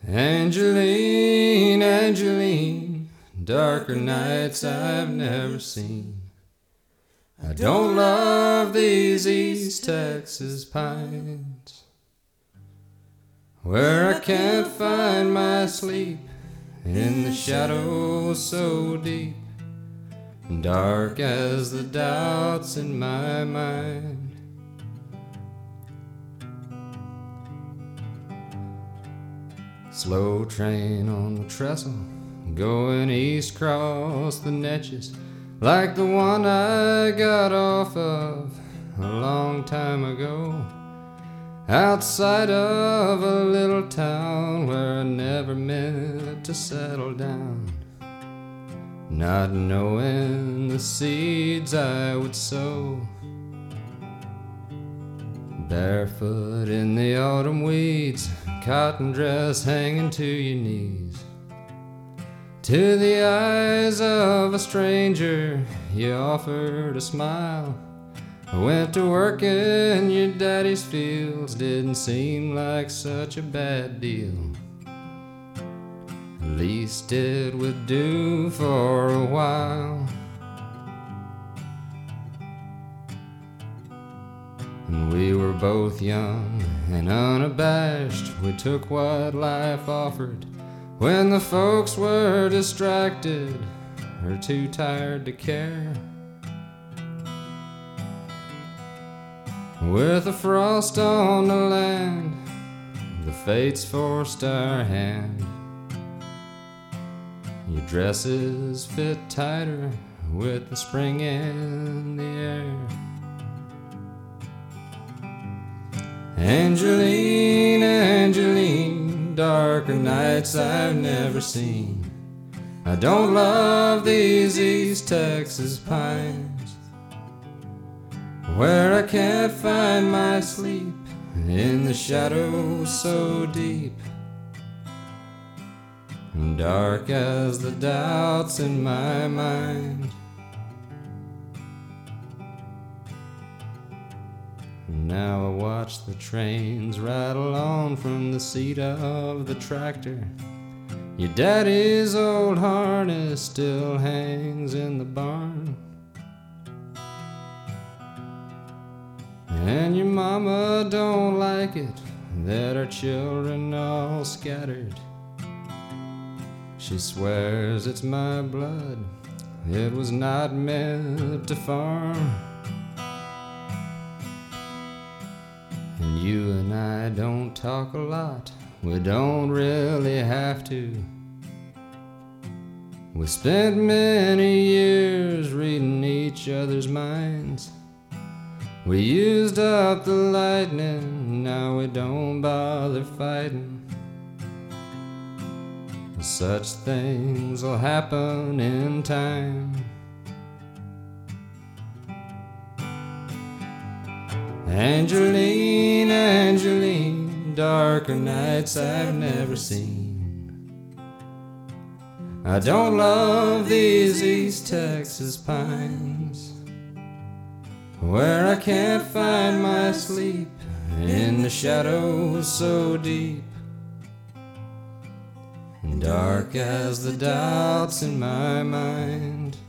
Angeline, Angeline, darker nights I've never seen. I don't love these East Texas pines, where I can't find my sleep in the shadows so deep and dark as the doubts in my mind. Slow train on the trestle, going east across the Neches, like the one I got off of a long time ago, outside of a little town where I never meant to settle down, not knowing the seeds I would sow. Barefoot in the autumn weeds, cotton dress hanging to your knees. To the eyes of a stranger, you offered a smile. I went to work in your daddy's fields, didn't seem like such a bad deal. At least it would do for a while. And we were both young and unabashed. We took what life offered when the folks were distracted or too tired to care. With the frost on the land, the fates forced our hand. Your dresses fit tighter with the spring in the air. Angeline, Angeline, darker nights I've never seen. I don't love these East Texas pines, where I can't find my sleep in the shadows so deep and dark as the doubts in my mind. Now I watch the trains rattle on from the seat of the tractor. Your daddy's old harness still hangs in the barn, and your mama don't like it that our children all scattered. She swears it's my blood, it was not meant to farm. And you and I don't talk a lot, we don't really have to. We spent many years reading each other's minds. We used up the lightning, now we don't bother fighting. Such things will happen in time. Angeline, Angeline, darker nights I've never seen. I don't love these East Texas pines, where I can't find my sleep in the shadows so deep and dark as the doubts in my mind.